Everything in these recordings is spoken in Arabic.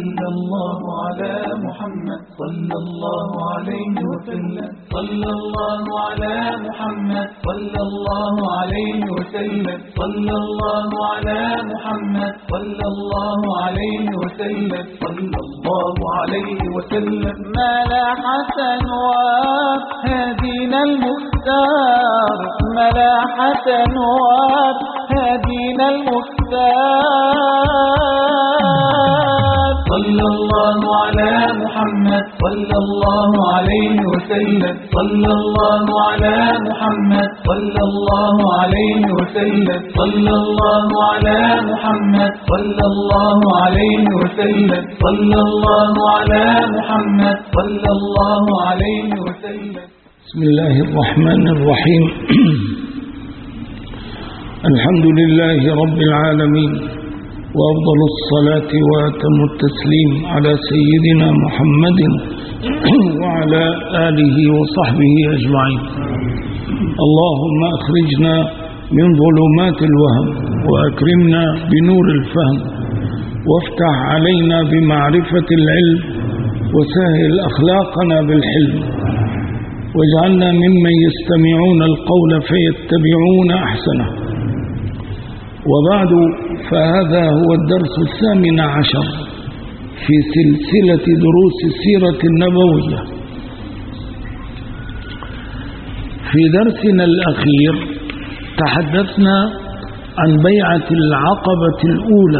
صلى الله على محمد صلى الله عليه وسلم صلى الله على محمد صلى الله عليه وسلم صلى الله على محمد صلى الله عليه وسلم صلى الله عليه وسلم. ملاحة أنوار هدينا المختار ملاحة أنوار هدينا المختار. صلى الله على محمد صلى الله عليه وسلم صلى الله على محمد صلى الله عليه وسلم صلى الله على محمد صلى الله عليه وسلم صلى الله على محمد صلى الله عليه وسلم. بسم الله الرحمن الرحيم. الحمد لله رب العالمين، وأفضل الصلاة وأتم التسليم على سيدنا محمد وعلى آله وصحبه أجمعين. اللهم أخرجنا من ظلمات الوهم وأكرمنا بنور الفهم، وافتح علينا بمعرفة العلم، وسهل أخلاقنا بالحلم، واجعلنا ممن يستمعون القول فيتبعون أحسنه. وبعد، فهذا هو الدرس 18 في سلسلة دروس السيرة النبوية. في درسنا الأخير تحدثنا عن بيعة العقبة الأولى،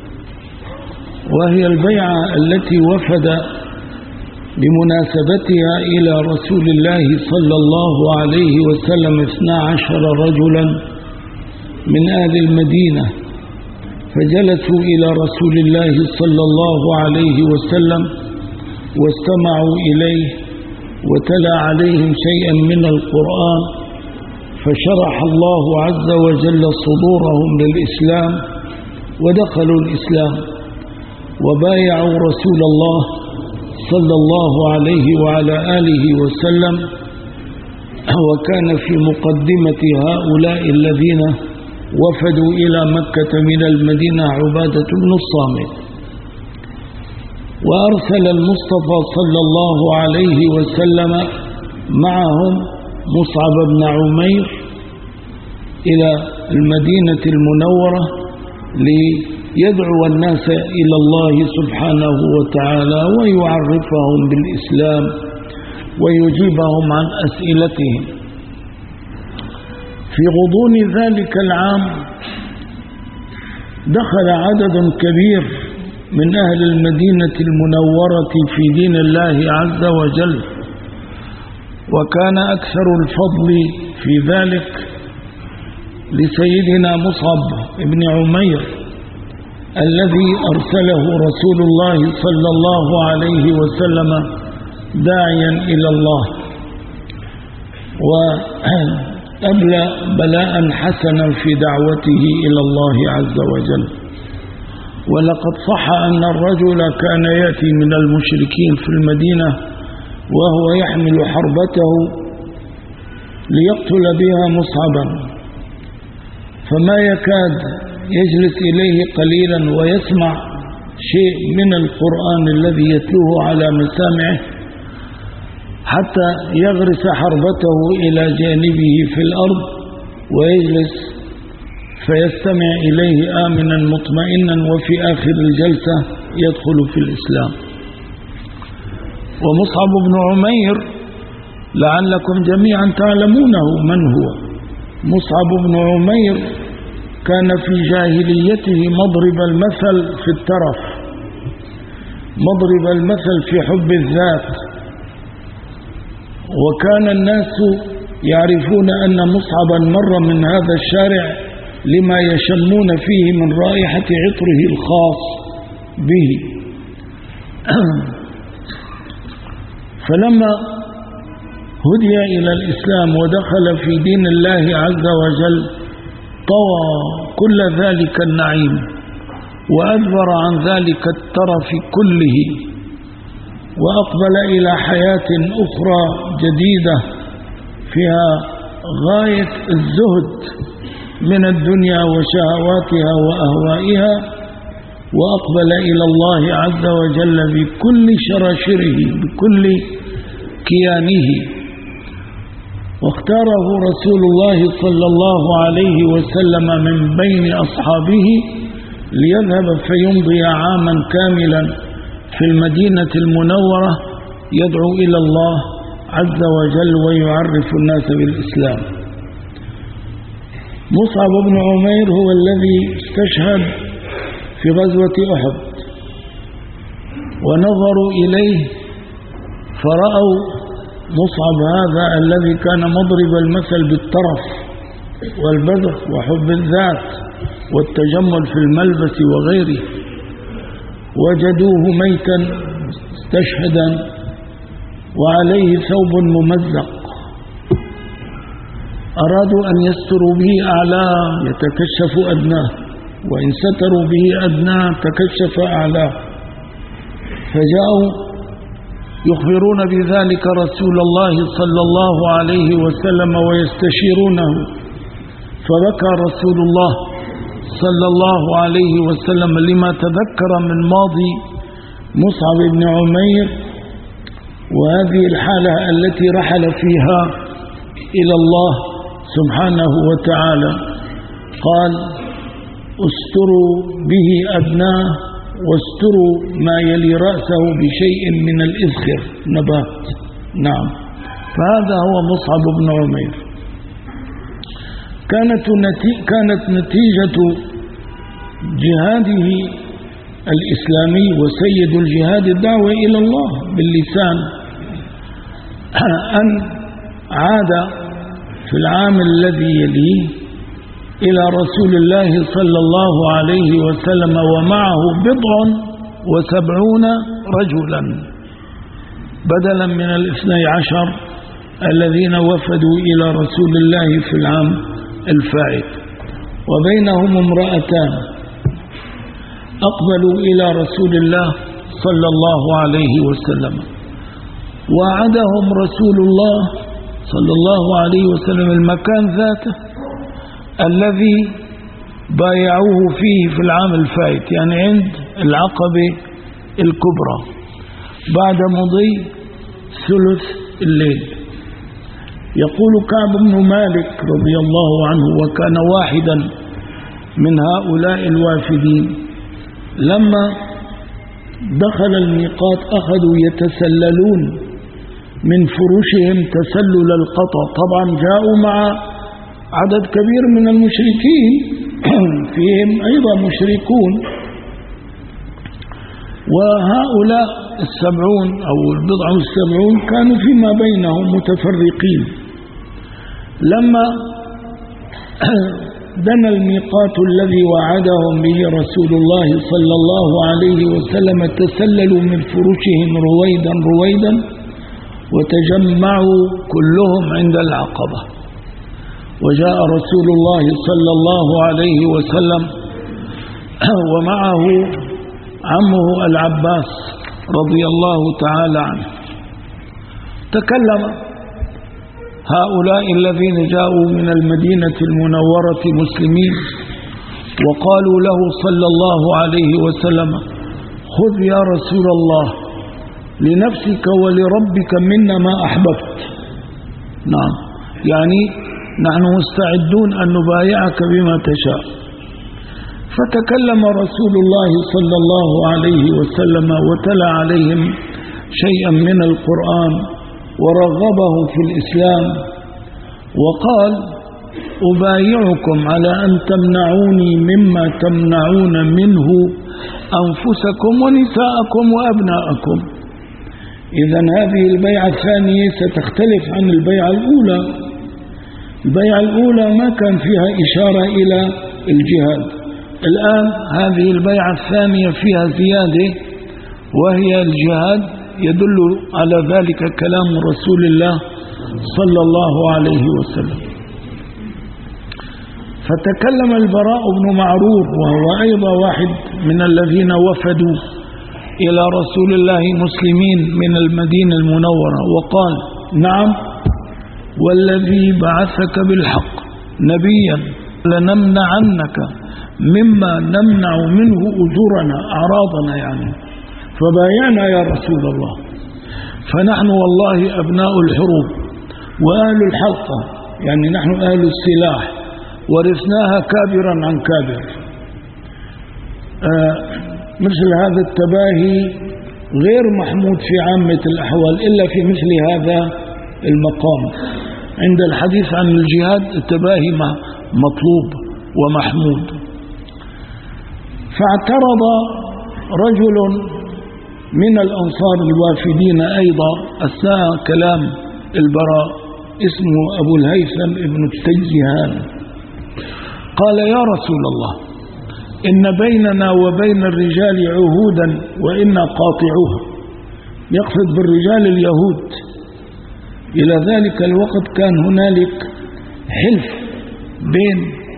وهي البيعة التي وفد بمناسبتها إلى رسول الله صلى الله عليه وسلم 12 رجلا من أهل المدينة، فجلسوا إلى رسول الله صلى الله عليه وسلم واستمعوا إليه، وتلا عليهم شيئا من القرآن، فشرح الله عز وجل صدورهم للإسلام ودخلوا الإسلام وبايعوا رسول الله صلى الله عليه وعلى آله وسلم. وكان في مقدمة هؤلاء الذين وفدوا إلى مكة من المدينة عبادة بن الصامت. وأرسل المصطفى صلى الله عليه وسلم معهم مصعب بن عمير إلى المدينة المنورة ليدعو الناس إلى الله سبحانه وتعالى، ويعرفهم بالإسلام ويجيبهم عن أسئلتهم. في غضون ذلك العام دخل عدد كبير من أهل المدينة المنورة في دين الله عز وجل، وكان أكثر الفضل في ذلك لسيدنا مصعب بن عمير الذي أرسله رسول الله صلى الله عليه وسلم داعيا إلى الله، وأبلى بلاء حسنا في دعوته إلى الله عز وجل. ولقد صح أن الرجل كان يأتي من المشركين في المدينة وهو يحمل حربته ليقتل بها مصعبا، فما يكاد يجلس إليه قليلا ويسمع شيء من القرآن الذي يتلوه على مسامعه حتى يغرس حربته إلى جانبه في الأرض ويجلس فيستمع إليه آمنا مطمئنا، وفي آخر الجلسة يدخل في الإسلام. ومصعب بن عمير لعلكم جميعا تعلمونه من هو. مصعب بن عمير كان في جاهليته مضرب المثل في الترف، مضرب المثل في حب الذات، وكان الناس يعرفون أن مصعبا مر من هذا الشارع لما يشمون فيه من رائحة عطره الخاص به. فلما هدي إلى الإسلام ودخل في دين الله عز وجل طوى كل ذلك النعيم وأدبر عن ذلك الترف كله، وأقبل إلى حياة أخرى جديدة فيها غاية الزهد من الدنيا وشهواتها وأهوائها، وأقبل إلى الله عز وجل بكل شراشره بكل كيانه، واختاره رسول الله صلى الله عليه وسلم من بين أصحابه ليذهب فيمضي عاما كاملا في المدينة المنورة يدعو إلى الله عز وجل ويعرف الناس بالإسلام. مصعب بن عمير هو الذي استشهد في غزوة أحد، ونظروا إليه فرأوا مصعب هذا الذي كان مضرب المثل بالترف والبذخ وحب الذات والتجمل في الملبس وغيره، وجدوه ميتا استشهدا وعليه ثوب ممزق، أرادوا أن يستروا به أعلاه يتكشف أدناه، وإن ستروا به أدناه تكشف أعلاه، فجاءوا يخبرون بذلك رسول الله صلى الله عليه وسلم ويستشيرونه، فبكى رسول الله صلى الله عليه وسلم لما تذكر من ماضي مصعب بن عمير وهذه الحالة التي رحل فيها إلى الله سبحانه وتعالى. قال: استروا به أدناه واستروا ما يلي رأسه بشيء من الإذخر نبات. نعم، فهذا هو مصعب بن عمير. كانت نتيجة جهاده الإسلامي وسيد الجهاد الدعوة إلى الله باللسان أن عاد في العام الذي يليه إلى رسول الله صلى الله عليه وسلم ومعه 70 رجلا بدلا من 12 الذين وفدوا إلى رسول الله في العام الفائت، وبينهم امرأتان أقبلوا إلى رسول الله صلى الله عليه وسلم، وعدهم رسول الله صلى الله عليه وسلم المكان ذاته الذي بايعوه فيه في العام الفائت، يعني عند العقبة الكبرى بعد مضي ثلث الليل. يقول كعب بن مالك رضي الله عنه وكان واحدا من هؤلاء الوافدين: لما دخل الميقات أخذوا يتسللون من فرشهم تسلل القطع، طبعا جاءوا مع عدد كبير من المشركين فيهم أيضا مشركون، وهؤلاء 70 أو 70 كانوا فيما بينهم متفرقين. لما دنا الميقات الذي وعدهم به رسول الله صلى الله عليه وسلم تسللوا من فرشهم رويدا رويدا وتجمعوا كلهم عند العقبة، وجاء رسول الله صلى الله عليه وسلم ومعه عمه العباس رضي الله تعالى عنه. تكلم هؤلاء الذين جاءوا من المدينة المنورة مسلمين وقالوا له صلى الله عليه وسلم: خذ يا رسول الله لنفسك ولربك منا ما أحببت. نعم، يعني نحن مستعدون أن نبايعك بما تشاء. فتكلم رسول الله صلى الله عليه وسلم وتلا عليهم شيئا من القرآن ورغبه في الإسلام، وقال: أبايعكم على أن تمنعوني مما تمنعون منه أنفسكم ونساءكم وأبناءكم. إذن هذه البيعة الثانية ستختلف عن البيعة الأولى. البيعة الأولى ما كان فيها إشارة إلى الجهاد، الآن هذه البيعة الثانية فيها زيادة وهي الجهاد، يدل على ذلك كلام رسول الله صلى الله عليه وسلم. فتكلم البراء بن معرور وهو أيضا واحد من الذين وفدوا إلى رسول الله مسلمين من المدينة المنورة، وقال: نعم والذي بعثك بالحق نبيا لنمنعنك مما نمنع منه أجورنا أعراضنا يعني. فبايعنا يا رسول الله، فنحن والله أبناء الحروب وأهل الحلقة، يعني نحن أهل السلاح ورثناها كابرا عن كابر. مثل هذا التباهي غير محمود في عامة الأحوال إلا في مثل هذا المقام. عند الحديث عن الجهاد التباهي مطلوب ومحمود. فاعترض رجل من الأنصار الوافدين أيضا أثناء كلام البراء، اسمه أبو الهيثم ابن التجهان، قال: يا رسول الله، إن بيننا وبين الرجال عهودا وإنا قاطعوها. يقصد بالرجال اليهود. إلى ذلك الوقت كان هنالك حلف بين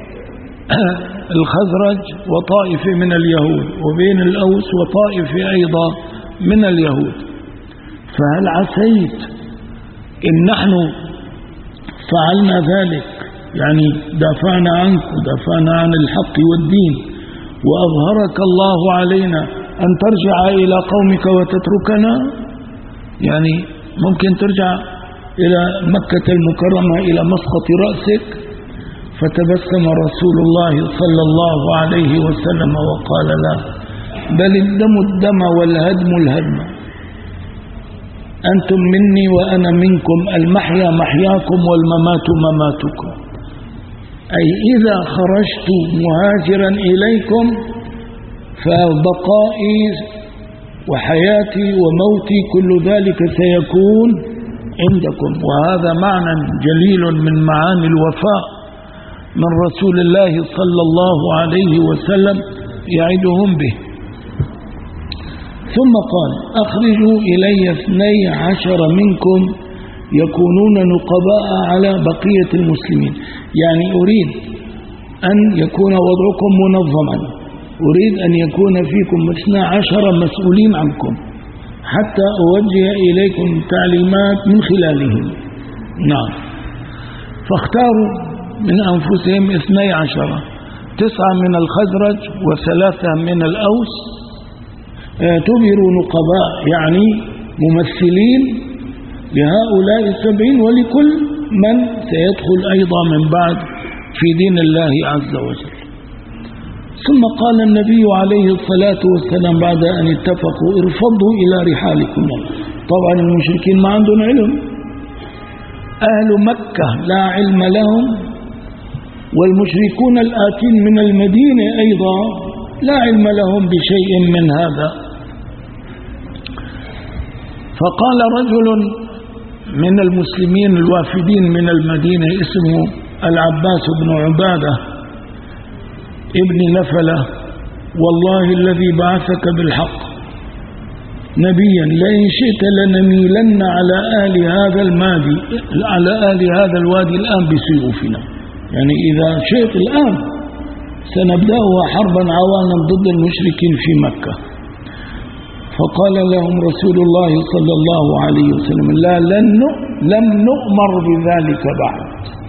الخزرج وطائفة من اليهود وبين الأوس وطائفة أيضا من اليهود. فهل عسيت إن نحن فعلنا ذلك، يعني دافعنا عنك ودافعنا عن الحق والدين، وأظهرك الله علينا، أن ترجع إلى قومك وتتركنا؟ يعني ممكن ترجع إلى مكة المكرمة إلى مسقط رأسك؟ فتبسم رسول الله صلى الله عليه وسلم وقال: لا، بل الدم الدم والهدم الهدم، أنتم مني وأنا منكم، المحيا محياكم والممات مماتكم. أي إذا خرجت مهاجرا إليكم فبقائي وحياتي وموتي كل ذلك سيكون عندكم. وهذا معنى جليل من معاني الوفاء من رسول الله صلى الله عليه وسلم يعدهم به. ثم قال: أخرجوا إلي 12 منكم يكونون نقباء على بقية المسلمين. يعني أريد أن يكون وضعكم منظما، أريد أن يكون فيكم 12 مسؤولين عنكم حتى أوجه إليكم تعليمات من خلالهم. نعم. فاختاروا من أنفسهم 12، 9 من الخزرج و3 من الأوس، اعتبروا نقباء يعني ممثلين لهؤلاء 70 ولكل من سيدخل أيضا من بعد في دين الله عز وجل. ثم قال النبي عليه الصلاة والسلام بعد أن اتفقوا: ارفضوا إلى رحالكم. طبعا المشركين ما عندهم علم، أهل مكة لا علم لهم، والمشركون الآتين من المدينة أيضا لا علم لهم بشيء من هذا. فقال رجل من المسلمين الوافدين من المدينة اسمه العباس بن عبادة ابن نفلة: والله الذي بعثك بالحق نبيا لئن شئت لنميلن على أهل هذا الوادي الآن بسيوفنا. يعني إذا شئت الآن سنبدأها حربا عوانا ضد المشركين في مكة. فقال لهم رسول الله صلى الله عليه وسلم: لا، لم نؤمر بذلك بعد،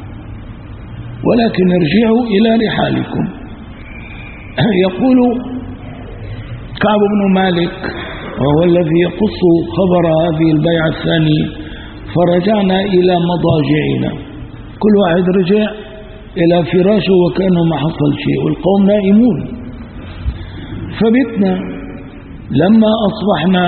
ولكن ارجعوا إلى رحالكم. يقول كعب بن مالك، وهو الذي يقص خبر هذه البيعة الثانية: فرجعنا إلى مضاجعنا، كل واحد رجع إلى فراشه وكأنه ما حصل شيء والقوم نائمون. فبتنا. لما أصبحنا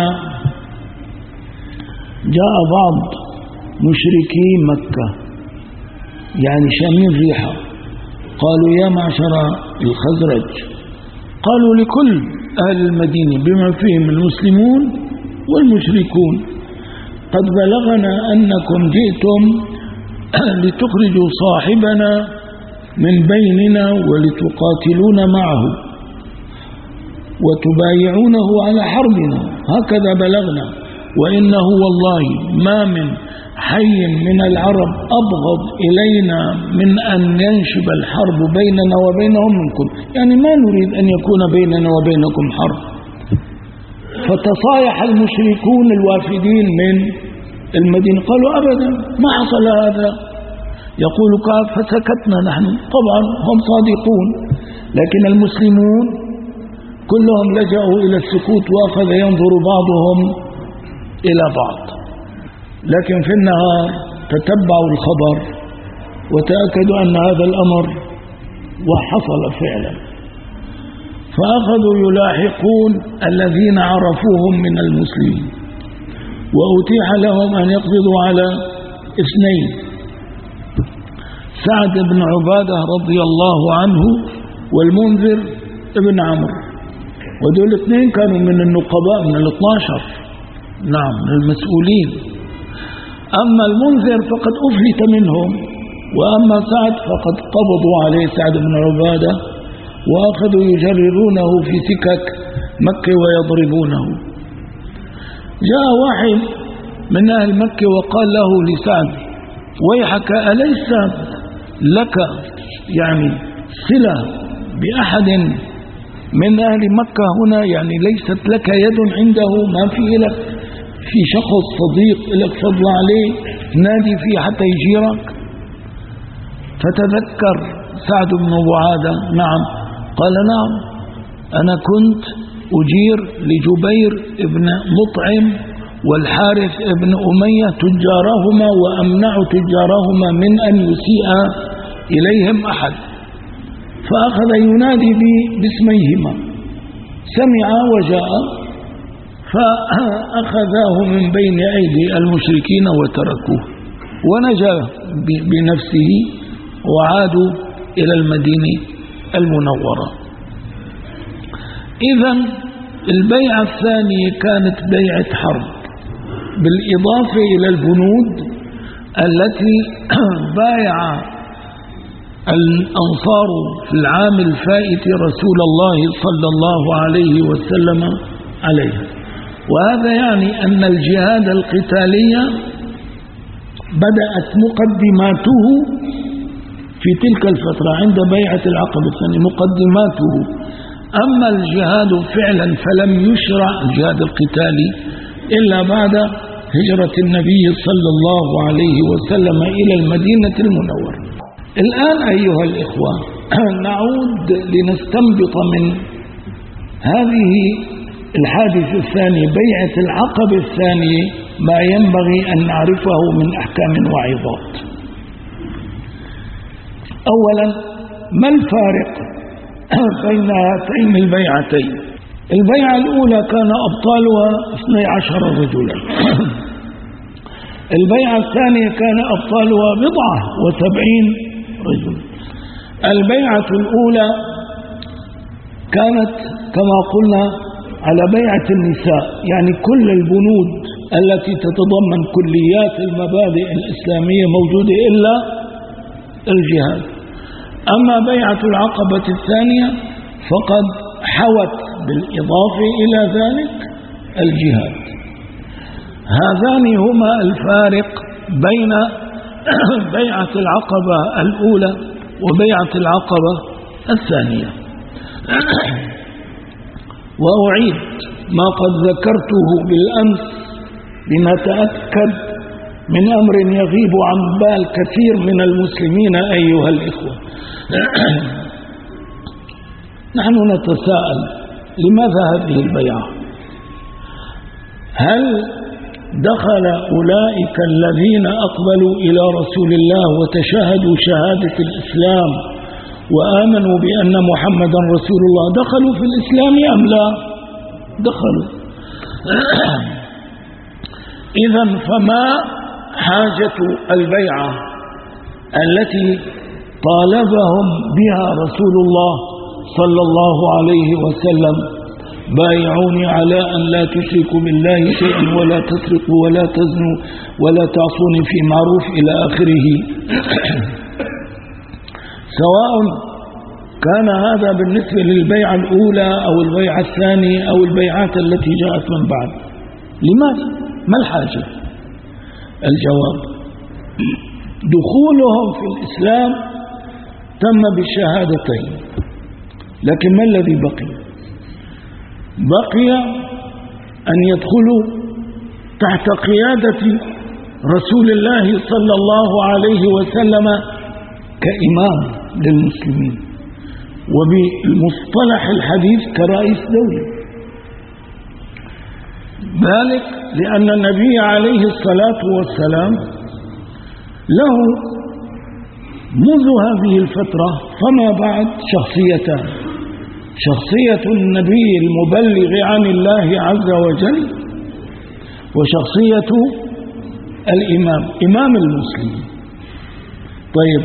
جاء بعض مشركي مكة يعني شامين ريحة، قالوا: يا معشر الخزرج، قالوا لكل أهل المدينة بما فيهم المسلمون والمشركون: قد بلغنا أنكم جئتم لتخرجوا صاحبنا من بيننا ولتقاتلون معه وتبايعونه على حربنا، هكذا بلغنا، وإنه والله ما من حي من العرب أبغض إلينا من أن ينشب الحرب بيننا وبينهم منكم، يعني ما نريد أن يكون بيننا وبينكم حرب. فتصايح المشركون الوافدين من المدينة، قالوا: أبدا ما حصل هذا. يقول كعب: فسكتنا نحن، طبعا هم صادقون، لكن المسلمون كلهم لجأوا إلى السكوت، وأخذ ينظر بعضهم إلى بعض. لكن في النهار تتبعوا الخبر وتأكدوا أن هذا الأمر وحصل فعلا، فأخذوا يلاحقون الذين عرفوهم من المسلمين، وأتيح لهم أن يقبضوا على 2: سعد بن عبادة رضي الله عنه والمنذر ابن عمرو، ودول 2 كانوا من النقباء من 12، نعم، من المسؤولين. أما المنذر فقد أفلت منهم، وأما سعد فقد قبضوا عليه سعد بن عبادة وأخذوا يجررونه في سكك مكة ويضربونه. جاء واحد من أهل مكة وقال له لسعد: ويحك، أليس لك يعني صلة بأحد من أهل مكة هنا؟ يعني ليست لك يد عنده؟ ما في لك في شخص صديق لك فضل عليه نادي فيه حتى يجيرك؟ فتذكر سعد بن معاذ، نعم، قال: نعم، أنا كنت أجير لجبير ابن مطعم والحارث ابن أمية تجارهما، وأمنع تجارهما من أن يسيء إليهم أحد. فأخذ ينادي باسميهما، سمع وجاء، فأخذاه من بين أيدي المشركين وتركوه، ونجا بنفسه وعادوا إلى المدينة المنورة. إذن البيعة الثانية كانت بيعة حرب، بالإضافة إلى البنود التي بايع الأنصار في العام الفائت رسول الله صلى الله عليه وسلم عليه. وهذا يعني أن الجهاد القتالي بدأت مقدماته في تلك الفترة عند بيعة العقبة الثانية، مقدماته. أما الجهاد فعلا فلم يشرع الجهاد القتالي إلا بعد هجرة النبي صلى الله عليه وسلم إلى المدينة المنورة. الآن أيها الإخوة نعود لنستنبط من هذه الحادثة الثانية بيعة العقبة الثانية ما ينبغي أن نعرفه من أحكام وعظات. أولا، ما الفارق بين هاتين البيعتين؟ البيعة الأولى كان أبطالها 12 رجلا، البيعة الثانية كان أبطالها 70 رجل. البيعة الأولى كانت كما قلنا على بيعة النساء، يعني كل البنود التي تتضمن كليات المبادئ الإسلامية موجودة إلا الجهاد. أما بيعة العقبة الثانية فقد حوت بالإضافة إلى ذلك الجهاد. هذان هما الفارق بين بيعة العقبة الأولى وبيعة العقبة الثانية. وأعيد ما قد ذكرته بالأمس لنتأكد من أمر يغيب عن بال كثير من المسلمين أيها الإخوة. نحن نتساءل لماذا هذه البيعة؟ هل دخل أولئك الذين أقبلوا إلى رسول الله وتشاهدوا شهادة الإسلام وآمنوا بأن محمدا رسول الله دخلوا في الإسلام أم لا؟ دخلوا. إذن فما حاجة البيعة التي طالبهم بها رسول الله صلى الله عليه وسلم: بايعوني على أن لا تشركوا بالله شيئا ولا تسرقوا ولا تزنوا ولا تعصوني في معروف إلى آخره. سواء كان هذا بالنسبة للبيعة الأولى أو البيعة الثانية أو البيعات التي جاءت من بعد. لماذا؟ ما الحاجة؟ الجواب: دخولهم في الإسلام تم بالشهادتين، لكن ما الذي بقي؟ بقي أن يدخلوا تحت قيادة رسول الله صلى الله عليه وسلم كإمام للمسلمين، وبالمصطلح الحديث كرئيس دولة. ذلك لأن النبي عليه الصلاة والسلام له منذ هذه الفترة فما بعد شخصيتان: شخصية النبي المبلغ عن الله عز وجل، وشخصية الإمام، إمام المسلمين. طيب،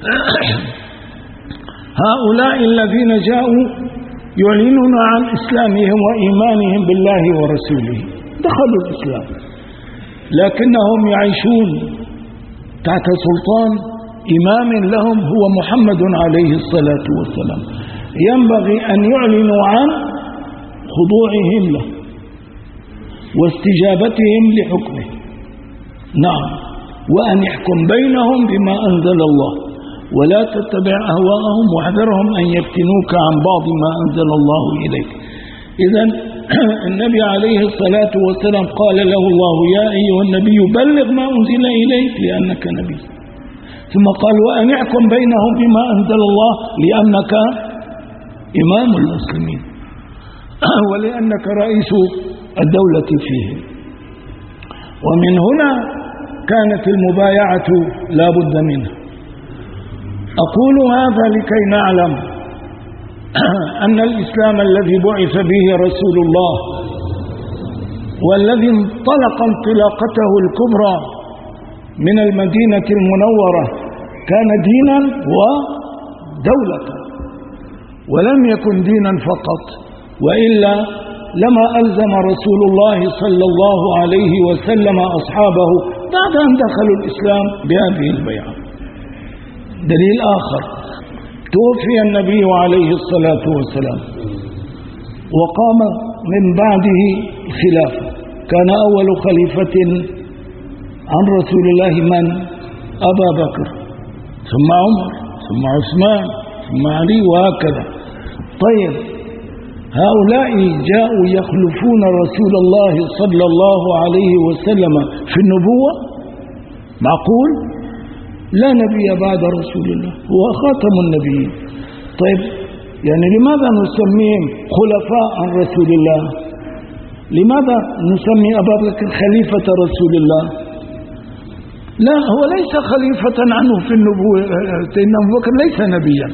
هؤلاء الذين جاءوا يعلنون عن إسلامهم وإيمانهم بالله ورسوله دخلوا الإسلام، لكنهم يعيشون تحت سلطان إمام لهم هو محمد عليه الصلاة والسلام، ينبغي أن يعلنوا عن خضوعهم له واستجابتهم لحكمه، نعم، وأن يحكم بينهم بما أنزل الله، ولا تتبع أهواءهم واحذرهم أن يفتنوك عن بعض ما أنزل الله إليك. إذن النبي عليه الصلاة والسلام قال له الله: يا أيها النبي بلغ ما أنزل إليك لأنك نبي. ثم قال: وأن يحكم بينهم بما أنزل الله لأنك إمام المسلمين ولأنك رئيس الدولة فيهم. ومن هنا كانت المبايعة لا بد منها. أقول هذا لكي نعلم أن الإسلام الذي بعث به رسول الله والذي انطلق انطلاقته الكبرى من المدينة المنورة كان دينا ودولة، ولم يكن دينا فقط، وإلا لما ألزم رسول الله صلى الله عليه وسلم أصحابه بعد أن دخلوا الإسلام بهذه البيعة. دليل آخر: توفي النبي عليه الصلاة والسلام وقام من بعده الخلافة. كان أول خليفة عن رسول الله من؟ أبا بكر، ثم عمر، ثم عثمان، ثم علي، وهكذا. طيب، هؤلاء جاءوا يخلفون رسول الله صلى الله عليه وسلم في النبوة؟ معقول؟ لا نبي بعد رسول الله، هو خاتم النبيين. طيب، يعني لماذا نسميهم خلفاء عن رسول الله؟ لماذا نسمي أبا بكر خليفة رسول الله؟ لا، هو ليس خليفة عنه في النبوة، إن أبو بكر ليس نبيا،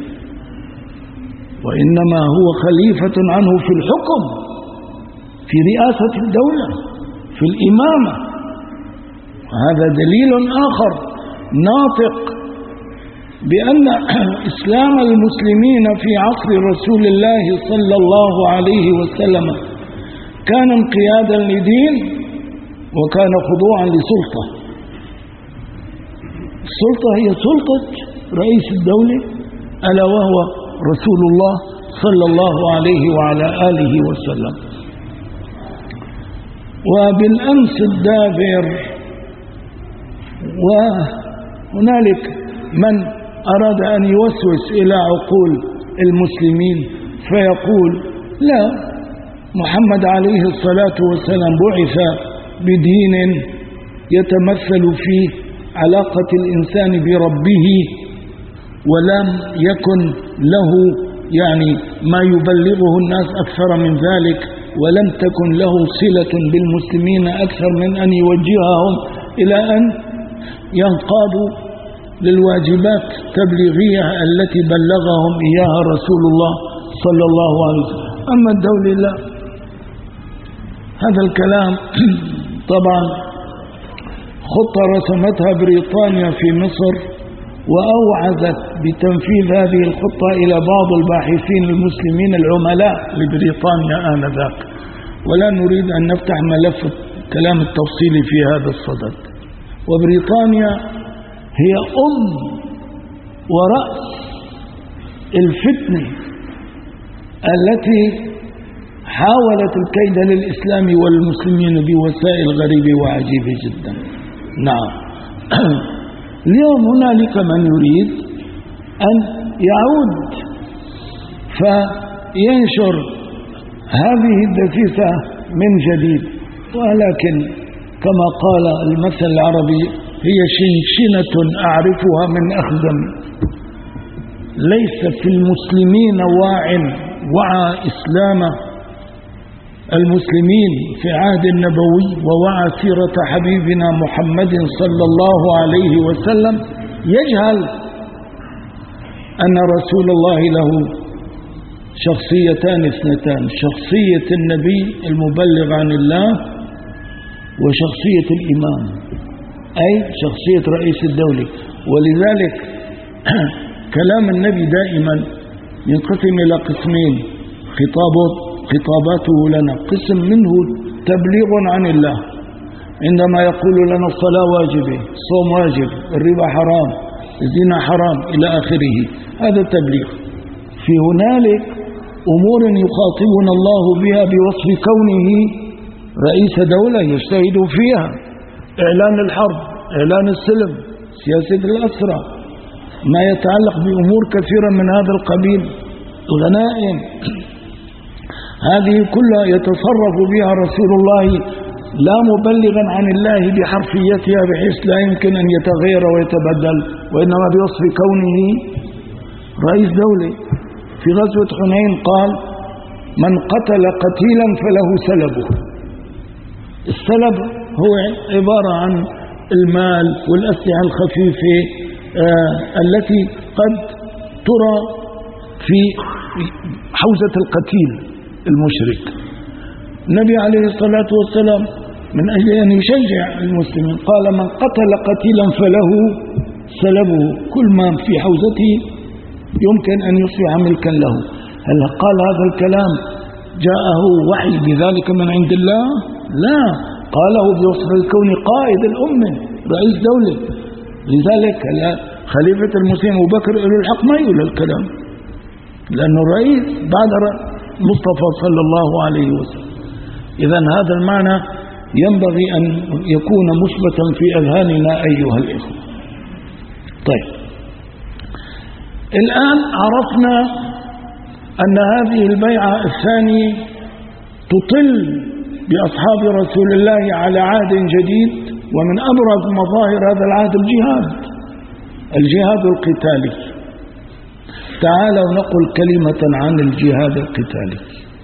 وإنما هو خليفة عنه في الحكم، في رئاسة الدولة، في الإمامة. هذا دليل آخر ناطق بأن إسلام المسلمين في عصر رسول الله صلى الله عليه وسلم كان انقيادا لدين وكان خضوعا لسلطة. السلطة هي سلطة رئيس الدولة ألا وهو رسول الله صلى الله عليه وعلى آله وسلم. وبالأمس الدابر وهنالك من أراد أن يوسوس إلى عقول المسلمين فيقول: لا، محمد عليه الصلاة والسلام بعث بدين يتمثل في علاقة الإنسان بربه، ولم يكن له يعني ما يبلغه الناس أكثر من ذلك، ولم تكن له صلة بالمسلمين أكثر من أن يوجههم إلى أن ينقادوا للواجبات التبليغية التي بلغهم إياها رسول الله صلى الله عليه وسلم. أما الدولة لا. هذا الكلام طبعا خطة رسمتها بريطانيا في مصر، وأوعزت بتنفيذ هذه الخطة إلى بعض الباحثين المسلمين العملاء لبريطانيا آنذاك، ولا نريد أن نفتح ملف الكلام التفصيلي في هذا الصدد. وبريطانيا هي ورأس الفتنة التي حاولت الكيد للإسلام والمسلمين بوسائل غريبة وعجيبة جدا. نعم. اليوم هنالك من يريد أن يعود فينشر هذه الدسيسة من جديد، ولكن كما قال المثل العربي: هي شنشنة أعرفها من أخدم. ليس في المسلمين وعى إسلام المسلمين في عهد النبوي ووعى سيرة حبيبنا محمد صلى الله عليه وسلم يجهل أن رسول الله له شخصيتان اثنتان: شخصية النبي المبلغ عن الله، وشخصية الإمام أي شخصية رئيس الدولة. ولذلك كلام النبي دائما ينقسم إلى قسمين: خطاباته لنا قسم منه تبليغ عن الله، عندما يقول لنا الصلاة واجبة، الصوم واجب، الربا حرام، الزنا حرام إلى آخره، هذا تبليغ. في هنالك أمور يخاطبنا الله بها بوصف كونه رئيس دولة يجتهد فيها: إعلان الحرب، إعلان السلم، سياسة الأسرى، ما يتعلق بأمور كثيرة من هذا القبيل، الغنائم، هذه كلها يتصرف بها رسول الله لا مبلغا عن الله بحرفيتها بحيث لا يمكن أن يتغير ويتبدل، وإنما بوصف كونه رئيس دولة. في غزوة حنين قال: من قتل قتيلا فله سلبه. السلب هو عبارة عن المال والأسلحة الخفيفة التي قد ترى في حوزة القتيل المشرك. النبي عليه الصلاة والسلام من أجل أن يشجع المسلمين قال: من قتل قتيلا فله سلبه، كل ما في حوزته يمكن أن يصبح ملكا له. هل قال هذا الكلام جاءه وحي بذلك من عند الله؟ لا، قاله بوصف الكون قائد الأمة رئيس دولة. لذلك خليفة المسلمين أبو بكر له الحق ما يقول الكلام، لأنه الرئيس بعد مصطفى صلى الله عليه وسلم. إذن هذا المعنى ينبغي أن يكون مثبتا في أذهاننا أيها الإخوة. طيب، الآن عرفنا أن هذه البيعة الثانية تطل بأصحاب رسول الله على عهد جديد، ومن أبرز مظاهر هذا العهد الجهاد القتالي. تعالوا نقل كلمة عن الجهاد القتالي.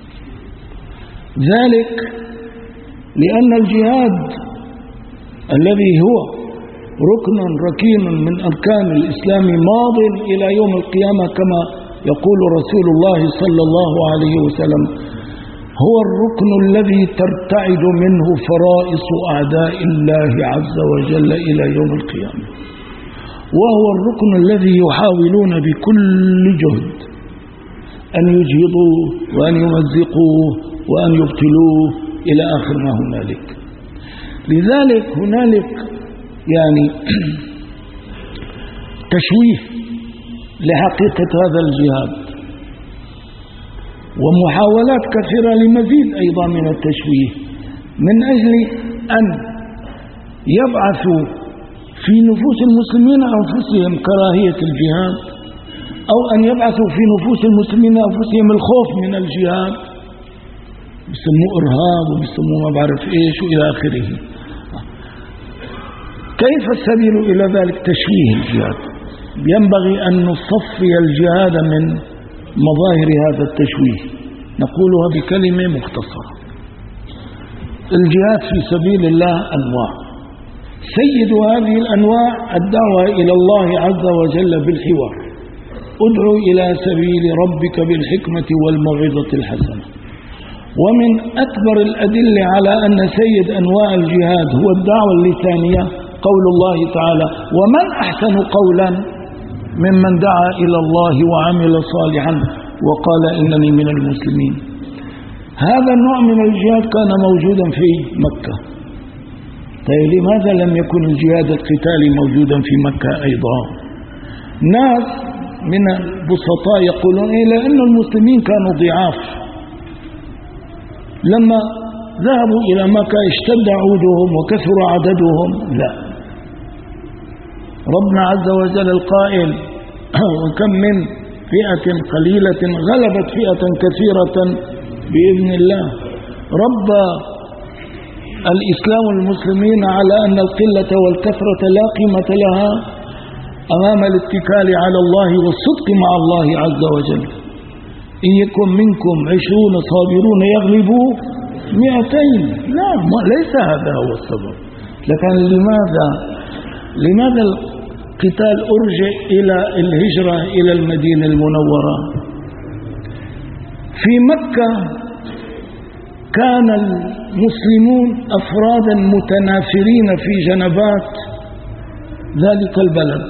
ذلك لأن الجهاد الذي هو ركن ركين من أركان الإسلام ماض إلى يوم القيامة كما يقول رسول الله صلى الله عليه وسلم، هو الركن الذي ترتعد منه فرائص أعداء الله عز وجل إلى يوم القيامة، وهو الركن الذي يحاولون بكل جهد أن يجهضوه وأن يمزقوه وأن يبطلوه إلى آخر ما هنالك. لذلك هنالك يعني تشويه لحقيقة هذا الجهاد، ومحاولات كثيرة لمزيد أيضا من التشويه، من أجل أن يبعثوا في نفوس المسلمين أنفسهم كراهية الجهاد، أو أن يبعثوا في نفوس المسلمين أنفسهم الخوف من الجهاد، بيسموه إرهاب وبيسموه ما بعرف إيش وإلى آخره. كيف السبيل إلى ذلك؟ تشويه الجهاد. ينبغي أن نصفي الجهاد من مظاهر هذا التشويه، نقولها بكلمة مختصرة. الجهاد في سبيل الله أنواع، سيد هذه الأنواع الدعوة إلى الله عز وجل بالحوار: ادعو إلى سبيل ربك بالحكمة والموعظة الحسنة. ومن أكبر الأدلة على أن سيد أنواع الجهاد هو الدعوة اللسانية قول الله تعالى: ومن أحسن قولا ممن دعا إلى الله وعمل صالحا وقال إنني من المسلمين. هذا النوع من الجهاد كان موجودا في مكة. طيب لماذا لم يكن الجهاد القتالي موجودا في مكة أيضا؟ ناس من البسطاء يقولون لأن المسلمين كانوا ضعاف، لما ذهبوا إلى مكة اشتد عودهم وكثر عددهم. لا، ربنا عز وجل القائل: وكم من فئة قليلة غلبت فئة كثيرة بإذن الله. رب الإسلام المسلمين على أن القلة والكثرة لا قيمة لها أمام الاتكال على الله والصدق مع الله عز وجل. إن يكن منكم 20 صابرون يغلبوا 200. لا، ليس هذا هو السبب. لكن لماذا القتال أرجع إلى الهجرة إلى المدينة المنورة؟ في مكة كان المسلمون أفرادا متنافرين في جنبات ذلك البلد،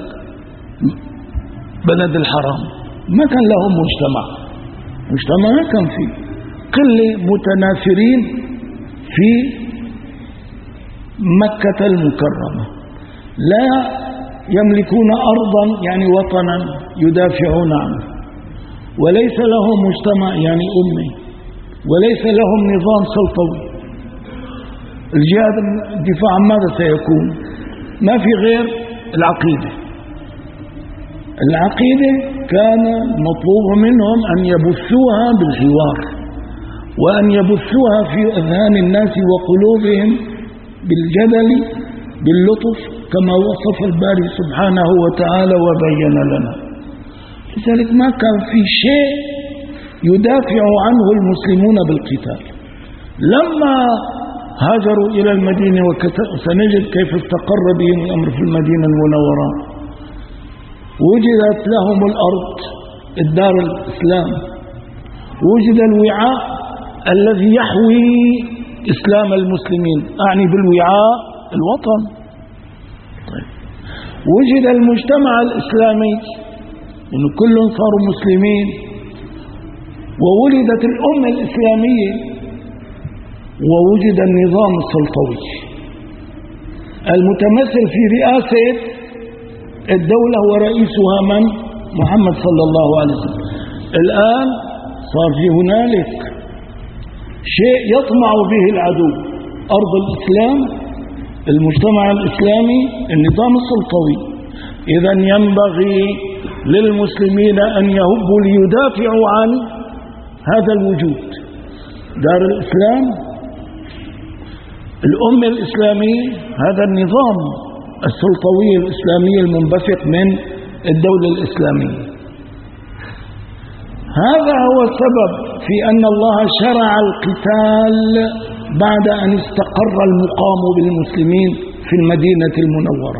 بلد الحرام. ما كان لهم مجتمع ما كان فيه، قلة متنافرين في مكة المكرمة، لا يملكون أرضا يعني وطنا يدافعون عنه، وليس لهم مجتمع يعني أمي، وليس لهم نظام سلطوي. الجهاد الدفاع عن ماذا سيكون؟ ما في غير العقيدة كان مطلوب منهم أن يبثوها بالحوار، وأن يبثوها في أذهان الناس وقلوبهم بالجدل باللطف كما وصف الباري سبحانه وتعالى وبين لنا. لذلك ما كان في شيء يدافع عنه المسلمون بالقتال. لما هاجروا إلى المدينة وسنجد كيف استقر بهم الأمر في المدينة المنورة، وجدت لهم الأرض الدار الإسلام، وجد الوعاء الذي يحوي إسلام المسلمين، أعني بالوعاء الوطن. طيب. وجد المجتمع الإسلامي إنه كلهم صاروا مسلمين، وولدت الأمة الإسلامية، ووجد النظام السلطوي المتمثل في رئاسة الدولة ورئيسها من؟ محمد صلى الله عليه وسلم. الآن صار في هنالك شيء يطمع به العدو، أرض الإسلام، المجتمع الإسلامي، النظام السلطوي. إذن ينبغي للمسلمين أن يهبوا ليدافعوا عن هذا الوجود، دار الإسلام، الأمة الإسلامية، هذا النظام السلطوي الإسلامي المنبثق من الدولة الإسلامية. هذا هو السبب في أن الله شرع القتال بعد أن استقر المقام بالمسلمين في المدينة المنورة،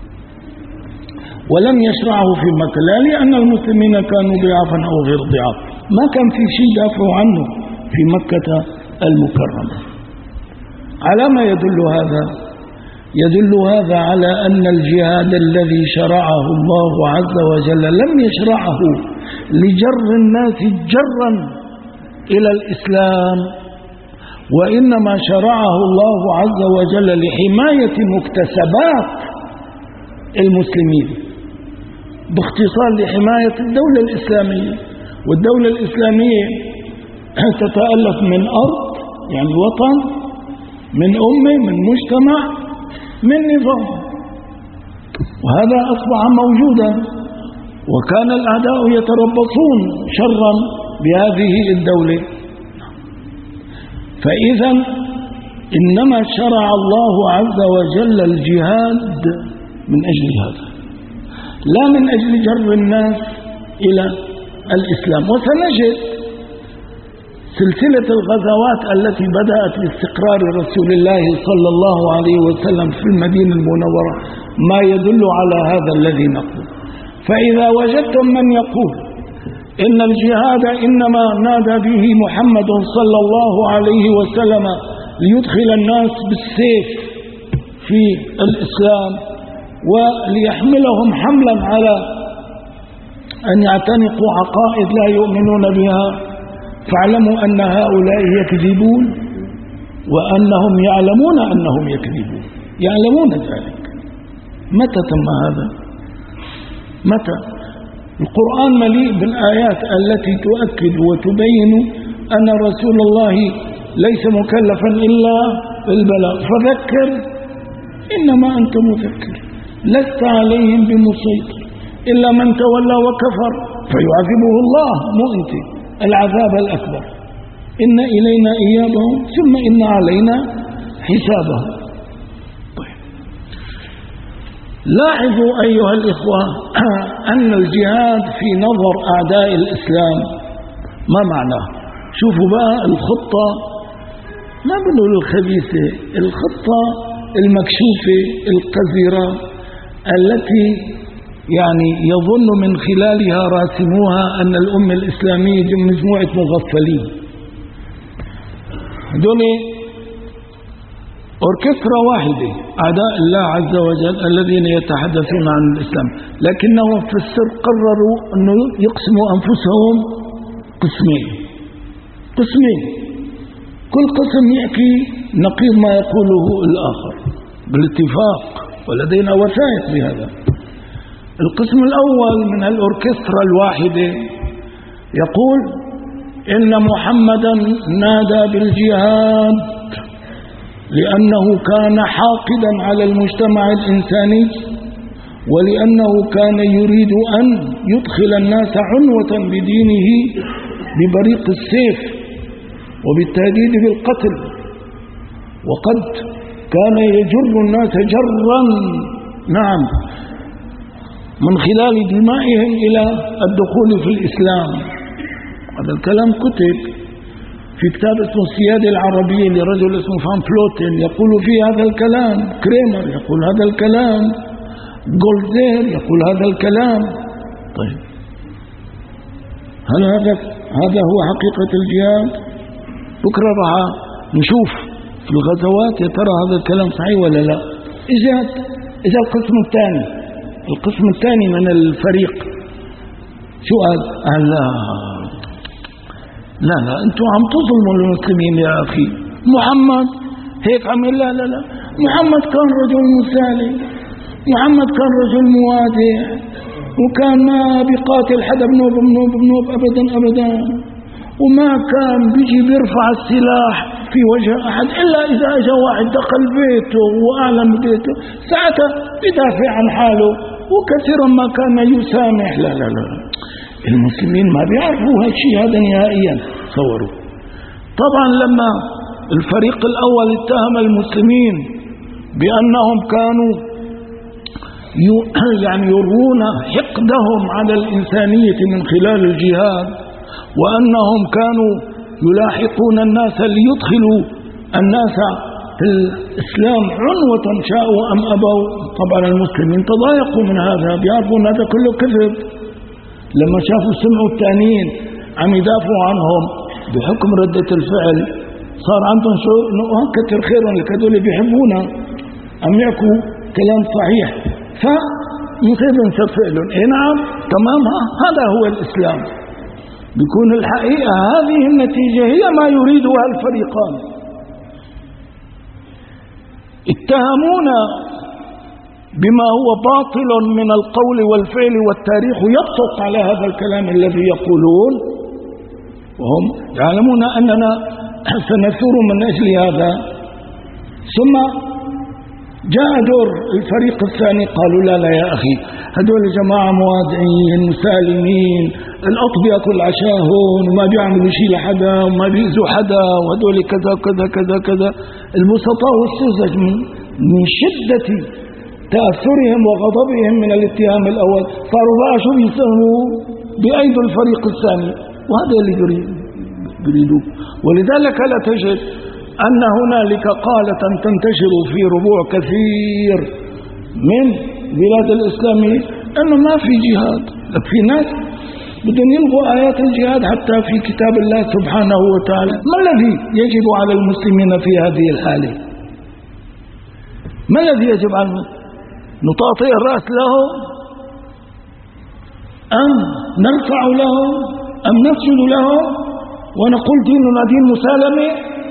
ولم يشرعه في مكة، لا لأن المسلمين كانوا ضعافا أو غير ضعاف، ما كان في شيء دافعوا عنه في مكة المكرمة. على ما يدل هذا؟ يدل هذا على أن الجهاد الذي شرعه الله عز وجل لم يشرعه لجر الناس جرا إلى الإسلام، وإنما شرعه الله عز وجل لحماية مكتسبات المسلمين، باختصار لحماية الدولة الإسلامية. والدولة الإسلامية تتألف من أرض يعني وطن، من أمة، من مجتمع، من نظام، وهذا أصبح موجودا. وكان الأعداء يتربصون شرا بهذه الدولة. فإذا إنما شرع الله عز وجل الجهاد من أجل هذا، لا من أجل جر الناس إلى الإسلام. وسنجد سلسلة الغزوات التي بدأت باستقرار رسول الله صلى الله عليه وسلم في المدينة المنورة ما يدل على هذا الذي نقول. فإذا وجدتم من يقول إن الجهاد إنما نادى به محمد صلى الله عليه وسلم ليدخل الناس بالسيف في الإسلام وليحملهم حملا على أن يعتنقوا عقائد لا يؤمنون بها، فاعلموا أن هؤلاء يكذبون، وأنهم يعلمون أنهم يكذبون، يعلمون ذلك. متى تم هذا؟ متى؟ القرآن مليء بالآيات التي تؤكد وتبين أن رسول الله ليس مكلفا إلا بالبلاغ، فذكر إنما أنت مذكر، لست عليهم بمسيطر إلا من تولى وكفر فيعذبه الله، مو أنت، العذاب الأكبر. إن إلينا إيابهم ثم إن علينا حسابهم. طيب. لاحظوا أيها الإخوة أن الجهاد في نظر أعداء الإسلام ما معناه. شوفوا بقى الخطة، ما بنقول الخبيثة، الخطة المكشوفة القذرة التي يعني يظن من خلالها راسموها أن الأمة الإسلامية مجموعة مغفلين. دول أوركسترا واحدة، أعداء الله عز وجل الذين يتحدثون عن الإسلام، لكنهم في السر قرروا أنه يقسموا أنفسهم قسمين، كل قسم يحكي نقيض ما يقوله الآخر بالاتفاق، ولدينا وثائق بهذا. القسم الأول من الأوركسترا الواحدة يقول إن محمدا نادى بالجهاد لأنه كان حاقدا على المجتمع الإنساني، ولأنه كان يريد أن يدخل الناس عنوة بدينه ببريق السيف وبالتهديد بالقتل، وقد كان يجر الناس جرا نعم من خلال دمائهم إلى الدخول في الإسلام. هذا الكلام كتب في كتاب اسمه السيادة العربية لرجل اسمه فان فلوتن، يقول فيه هذا الكلام، كريمر يقول هذا الكلام، جولدزير يقول هذا الكلام. طيب هل هذا هو حقيقة الجهاد؟ بكرة راح نشوف في الغزوات يا ترى هذا الكلام صحيح ولا لا. إجا القسم الثاني من الفريق شو قال؟ لا انتوا عم تظلموا المسلمين يا أخي. محمد هيك عمل؟ لا محمد كان رجل مسالم، محمد كان رجل موادع، وكان ما بيقاتل حدا بنوب أبدا، وما كان بيجي بيرفع السلاح في وجه أحد إلا إذا أجا واحد دخل بيته وأعلن بيته ساعتها يدافع عن حاله، وكثيرا ما كان يسامح. لا المسلمين ما بيعرفوا هالشيء هذا نهائيا. صوروا طبعا لما الفريق الأول اتهم المسلمين بأنهم كانوا يعني يرون حقدهم على الإنسانية من خلال الجهاد، وأنهم كانوا يلاحقون الناس ليدخلوا الناس في الإسلام عنوة شاءوا أم أبوا، طبعا المسلمين تضايقوا من هذا، بيعرفوا أن هذا كله كذب. لما شافوا سمعوا الثانيين عم يدافعوا عنهم بحكم ردة الفعل، صار عندهم شو انه كتر خيرهم لك هذول بيحبونا عم يحكوا كلام صحيح، فنصير نصفق لهم. نعم تمام، هذا هو الإسلام. بيكون الحقيقة هذه النتيجة هي ما يريدها الفريقان. اتهمونا بما هو باطل من القول والفعل، والتاريخ يبصق على هذا الكلام الذي يقولون، وهم يعلمون أننا سنثور من أجل هذا. ثم جاء دور الفريق الثاني، قالوا لا يا أخي هدول جماعة موادعين مسالمين، القط بيأكل عشاهم وما بيعملوا شيء لحدا وما بيأذوا حدا، وهدول كذا كذا كذا كذا. البسطاء والسذج من شدة تأثرهم وغضبهم من الاتهام الأول صاروا بقى شو بيسموا بأيد الفريق الثاني، وهذا اللي يريدوه. ولذلك لا تجد أن هنالك قالة تنتشر في ربوع كثير من بلاد الإسلامية أنه ما في جهاد. في ناس بدهم يلغوا آيات الجهاد حتى في كتاب الله سبحانه وتعالى. ما الذي يجب على المسلمين في هذه الحالة؟ ما الذي يجب على المسلمين؟ نطاطئ الرأس له أم نرفع له أم نسجد له ونقول ديننا دين مسالمة؟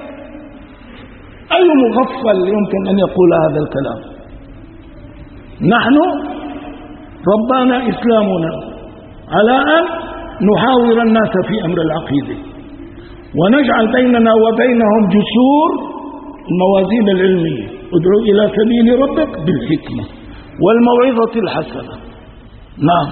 أي مغفل يمكن أن يقول هذا الكلام؟ نحن ربنا إسلامنا على أن نحاور الناس في أمر العقيدة، ونجعل بيننا وبينهم جسور الموازين العلمية. ادعو إلى سبيل ربك بالحكمة والموعظة الحسنة. نعم،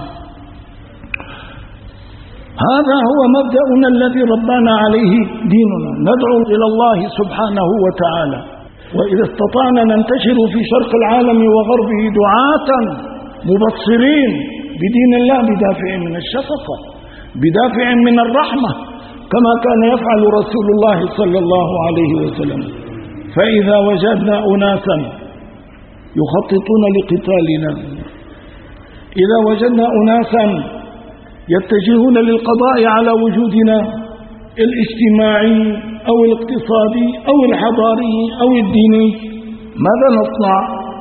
هذا هو مبدأنا الذي ربنا عليه ديننا، ندعو إلى الله سبحانه وتعالى. وإذا استطعنا ننتشر في شرق العالم وغربه دعاة مبصرين بدين الله بدافع من الشفقة، بدافع من الرحمة، كما كان يفعل رسول الله صلى الله عليه وسلم. فإذا وجدنا أناسا يخططون لقتالنا، إذا وجدنا أناسا يتجهون للقضاء على وجودنا الاجتماعي أو الاقتصادي أو الحضاري أو الديني، ماذا نصنع؟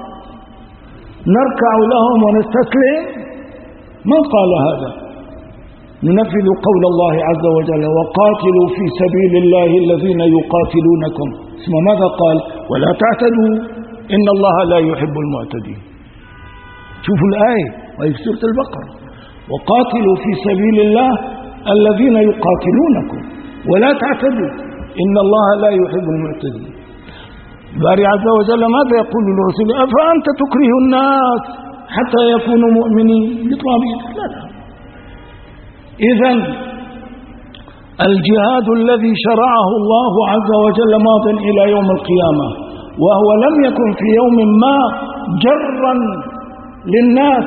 نركع لهم ونستسلم؟ من قال هذا؟ ننفذ قول الله عز وجل: وقاتلوا في سبيل الله الذين يقاتلونكم. ثم ماذا قال؟ ولا تعتدوا إن الله لا يحب المعتدين. شوفوا الآية وهي في سورة البقرة: وقاتلوا في سبيل الله الذين يقاتلونكم ولا تعتدوا إن الله لا يحب المعتدين. الباري عز وجل ماذا يقول لرسوله؟ أفأنت تكره الناس حتى يكونوا مؤمنين؟ يطلع لا. إذن الجهاد الذي شرعه الله عز وجل ماض إلى يوم القيامة، وهو لم يكن في يوم ما جرا للناس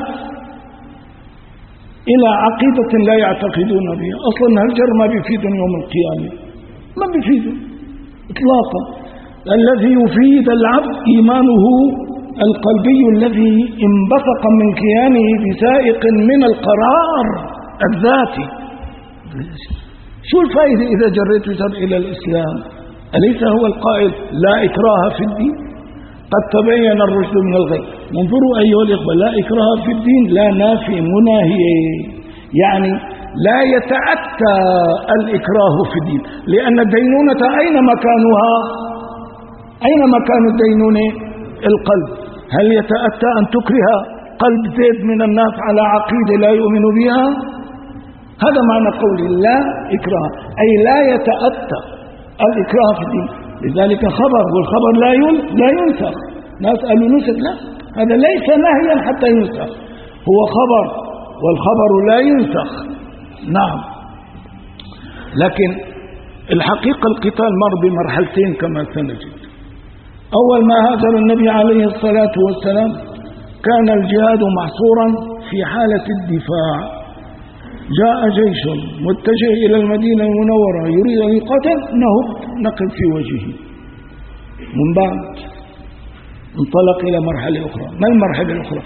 إلى عقيدة لا يعتقدون بها. أصلا هالجر ما بيفيد يوم القيامة، ما بيفيد إطلاقا. الذي يفيد العبد إيمانه القلبي الذي انبثق من كيانه بسائق من القرار الذاتي. شو الفائدة إذا جريت جر إلى الإسلام؟ أليس هو القائل لا إكراه في الدين؟ قد تبين الرشد من الغي. انظروا أيها الإخوة، لا إكراه في الدين لا نافي مناهي، يعني لا يتأتى الإكراه في الدين، لأن الدينونة أين مكانها؟ أين مكان الدينونة؟ القلب. هل يتأتى أن تكره قلب زيد من الناس على عقيدة لا يؤمن بها؟ هذا معنى قول لا إكراه، أي لا يتأتى الإكراه في الدين. لذلك خبر، والخبر لا ينسخ. ناس قالوا نسخ، لا، هذا ليس نهيا حتى ينسخ، هو خبر والخبر لا ينسخ. نعم، لكن الحقيقة القتال مر بمرحلتين كما سنجد. أول ما هاجر النبي عليه الصلاة والسلام كان الجهاد محصورا في حالة الدفاع. جاء جيش متجه إلى المدينة المنورة يريد أن يقاتل، نقف في وجهه. من بعد انطلق إلى مرحلة أخرى. ما المرحلة الأخرى؟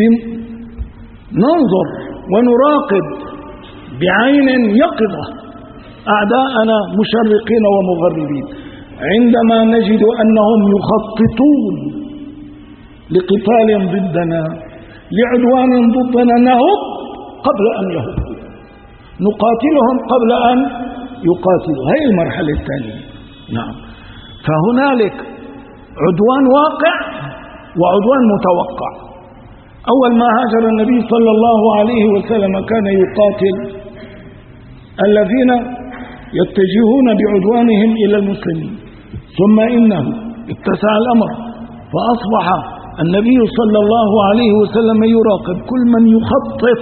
ننظر ونراقب بعين يقظة أعداءنا مشرقين ومغربين. عندما نجد أنهم يخططون لقتال ضدنا، لعدوان ضدنا، نهب قبل أن يهبوا، نقاتلهم قبل أن يقاتلوا. هذه المرحلة الثانية. نعم، فهنالك عدوان واقع وعدوان متوقع. أول ما هاجر النبي صلى الله عليه وسلم كان يقاتل الذين يتجهون بعدوانهم إلى المسلمين، ثم إنه اتسع الأمر فأصبح النبي صلى الله عليه وسلم يراقب كل من يخطط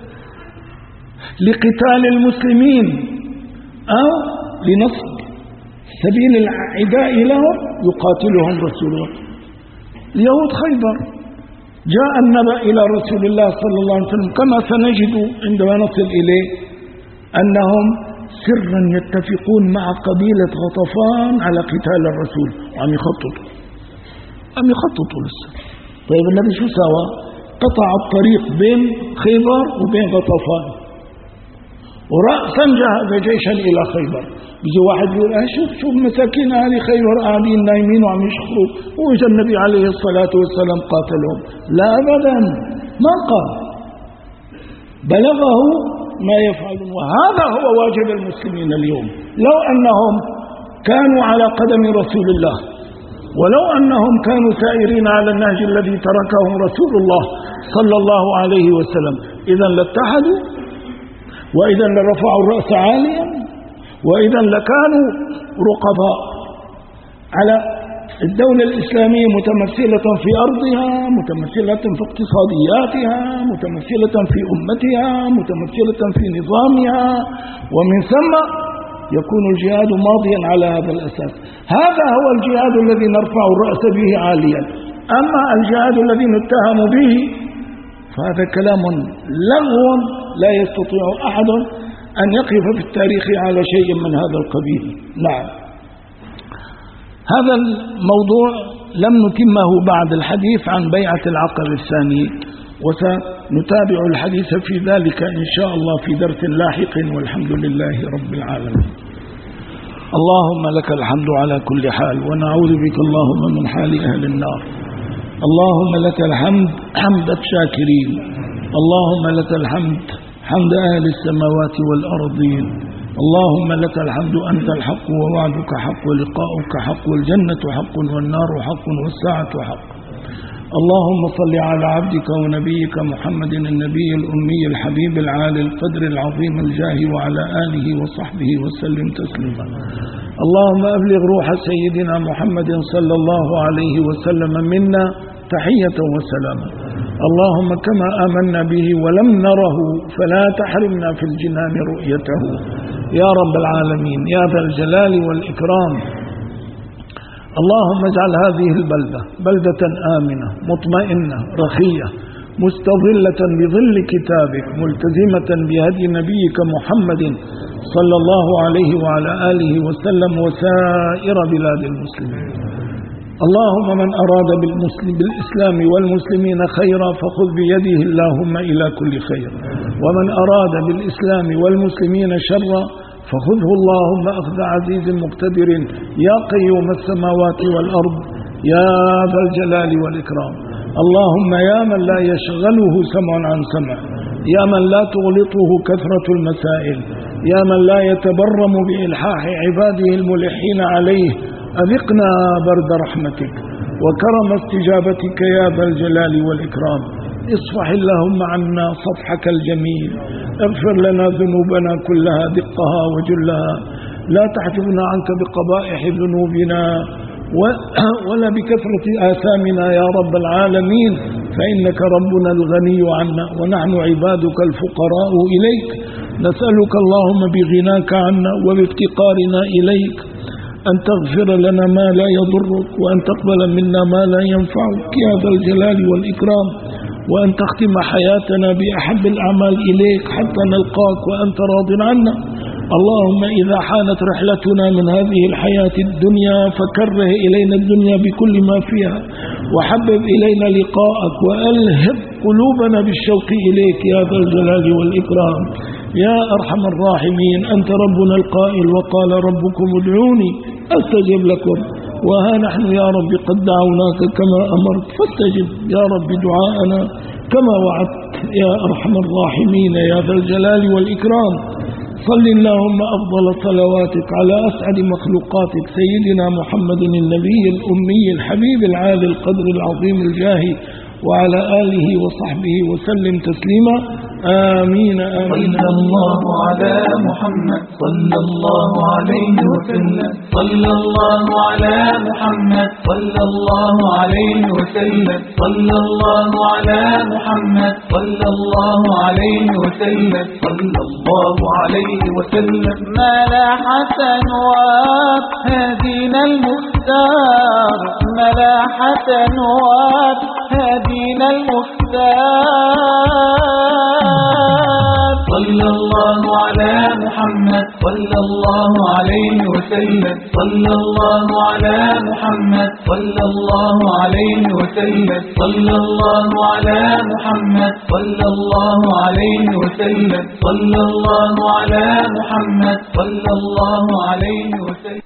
لقتال المسلمين أو لنصب سبيل العداء لهم يقاتلهم رسول الله. اليهود خيبر جاء النبأ إلى رسول الله صلى الله عليه وسلم كما سنجد عندما نصل إليه أنهم سرا يتفقون مع قبيلة غطفان على قتال الرسول، وعم يخططوا لسه. طيب النبي شو سوى؟ قطع الطريق بين خيبر وبين غطفان، ورأسا جهز جيشا إلى خيبر. بيجي واحد يقول شوف مساكين أهل خيبر قاعدين نايمين وعم يشخروا، وإجا النبي عليه الصلاة والسلام قاتلهم. لا أبدا، ما قال، بلغه ما يفعلون. وهذا هو واجب المسلمين اليوم. لو أنهم كانوا على قدم رسول الله، ولو أنهم كانوا سائرين على النهج الذي تركهم رسول الله صلى الله عليه وسلم، إذن لاتحدوا، وإذن لرفعوا الرأس عاليا، وإذن لكانوا رقباء على الدولة الإسلامية، متمثلة في أرضها، متمثلة في اقتصادياتها، متمثلة في أمتها، متمثلة في نظامها، ومن ثم يكون الجهاد ماضيا على هذا الأساس. هذا هو الجهاد الذي نرفع الرأس به عاليا. أما الجهاد الذي نتهم به فهذا كلام لغو لا يستطيع أحد أن يقف في التاريخ على شيء من هذا القبيل. نعم، هذا الموضوع لم نتمه بعد الحديث عن بيعة العقبة الثاني، وسنتابع الحديث في ذلك إن شاء الله في درس لاحق، والحمد لله رب العالمين. اللهم لك الحمد على كل حال، ونعوذ بك اللهم من حال أهل النار. اللهم لك الحمد حمد الشاكرين، اللهم لك الحمد حمد أهل السماوات والأرضين. اللهم لك الحمد أنت الحق ووعدك حق ولقاؤك حق والجنة حق والنار حق والساعة حق. اللهم صل على عبدك ونبيك محمد النبي الأمي الحبيب العالي القدر العظيم الجاه وعلى آله وصحبه وسلم تسليما. اللهم أبلغ روح سيدنا محمد صلى الله عليه وسلم منا تحية وسلاما. اللهم كما آمنا به ولم نره فلا تحرمنا في الجنان رؤيته يا رب العالمين يا ذا الجلال والإكرام. اللهم اجعل هذه البلدة بلدة آمنة مطمئنة رخية مستظلة بظل كتابك ملتزمة بهدي نبيك محمد صلى الله عليه وعلى آله وسلم وسائر بلاد المسلمين. اللهم من أراد بالإسلام والمسلمين خيرا فخذ بيده اللهم إلى كل خير، ومن أراد بالإسلام والمسلمين شرا فخذه اللهم أخذ عزيز مقتدر يا قيوم السماوات والأرض يا ذا الجلال والإكرام. اللهم يا من لا يشغله سمع عن سمع، يا من لا تغلطه كثرة المسائل، يا من لا يتبرم بإلحاح عباده الملحين عليه، أذقنا برد رحمتك وكرم استجابتك يا ذا الجلال والإكرام. اصفح اللهم عنا صفحك الجميل، اغفر لنا ذنوبنا كلها دقها وجلها، لا تحجبنا عنك بقبائح ذنوبنا ولا بكثرة آثامنا يا رب العالمين، فإنك ربنا الغني عنا ونحن عبادك الفقراء إليك. نسألك اللهم بغناك عنا وبافتقارنا إليك أن تغفر لنا ما لا يضرك، وأن تقبل منا ما لا ينفعك يا ذا الجلال والإكرام، وأن تختم حياتنا بأحب الأعمال إليك حتى نلقاك وأنت راض عنا. اللهم إذا حانت رحلتنا من هذه الحياة الدنيا فكره إلينا الدنيا بكل ما فيها، وحبب إلينا لقاءك، وألهب قلوبنا بالشوق إليك يا ذا الجلال والإكرام يا أرحم الراحمين. أنت ربنا القائل وقال ربكم ادعوني أستجب لكم، وها نحن يا رب قد دعوناك كما أمرت فاستجب يا رب دعاءنا كما وعدت يا أرحم الراحمين يا ذا الجلال والإكرام. صل اللهم أفضل صلواتك على أسعد مخلوقاتك سيدنا محمد النبي الأمي الحبيب العالي القدر العظيم الجاهي وعلى آله وصحبه وسلم تسليما. آمين آمين. صلى الله على محمد صلى الله عليه وسلم، صلى الله على محمد صلى الله عليه وسلم، صلى الله على محمد صلى الله عليه وسلم، صلى الله عليه وسلم. ملاحة أنوار هدينا المختار، ملاحة أنوار هدينا المختار. صلى الله على محمد صلى الله عليه وسلم، صلى الله على محمد صلى الله عليه وسلم، صلى الله على محمد صلى الله عليه وسلم، صلى الله على محمد صلى الله عليه وسلم.